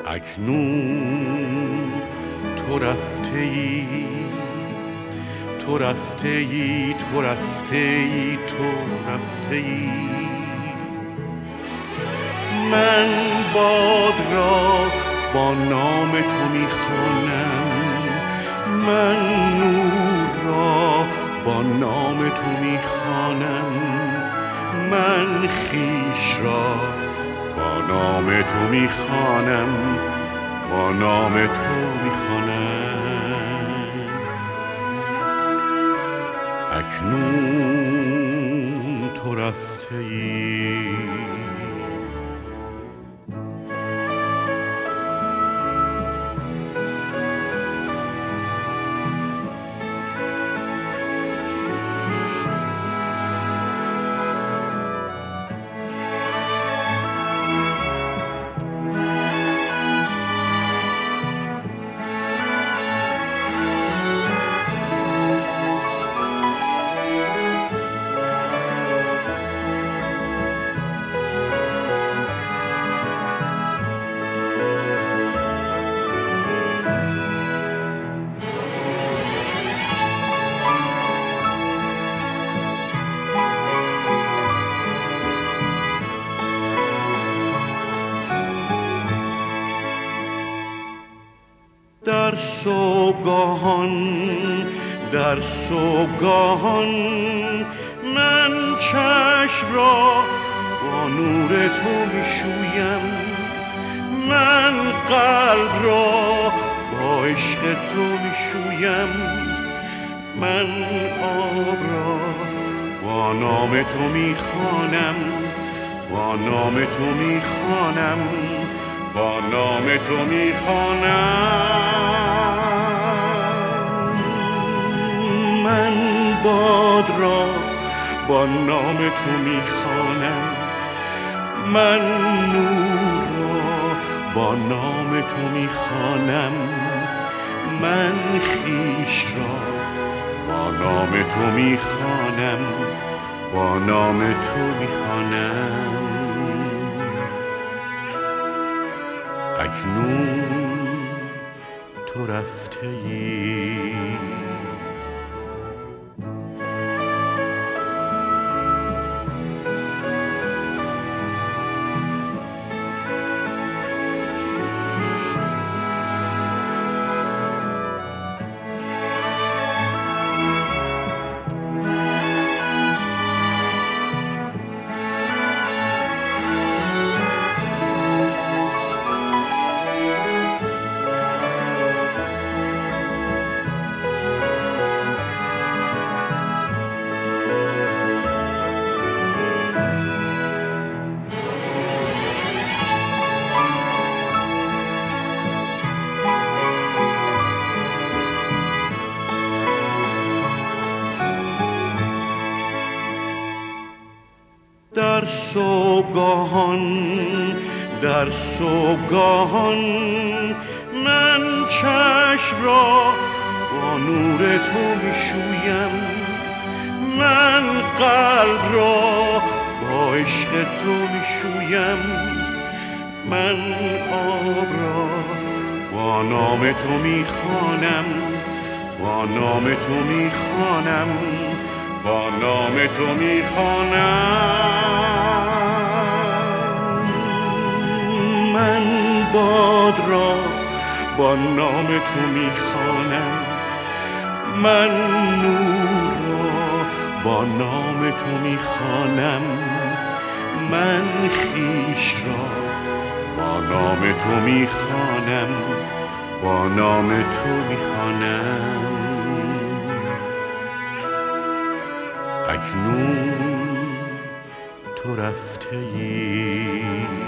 اکنون تو رفته ای، تو رفته ای، تو رفته ای، تو رفته ای. من باد را با نام تو میخوانم، من نور را با نام تو میخوانم، من خویش را با نام تو میخوانم، با نام تو میخوانم. اکنون تو رفته ای. در صبحگاهان، در صبحگاهان من چشم را با نور تو میشویم، من قلب را با عشق تو میشویم، من آب را با نام تو میخوانم، با نام تو میخوانم، با نام تو میخوانم. من باد را با نام تو میخوانم، من نور را با نام تو میخوانم، من خویش را با نام تو میخوانم، با نام تو میخوانم. اکنون تو رفته ای. در صبحگاهان، در صبحگاهان من چشم را با نور تو میشویم، من قلب را با عشق تو میشویم، من آب را با نام تو میخوانم، با نام تو میخوانم، با نام تو میخوانم. من باد را با نام تو میخوانم، من نور را با نام تو میخوانم، من خویش را با نام تو میخوانم، با نام تو میخوانم. اکنون تو رفته ای.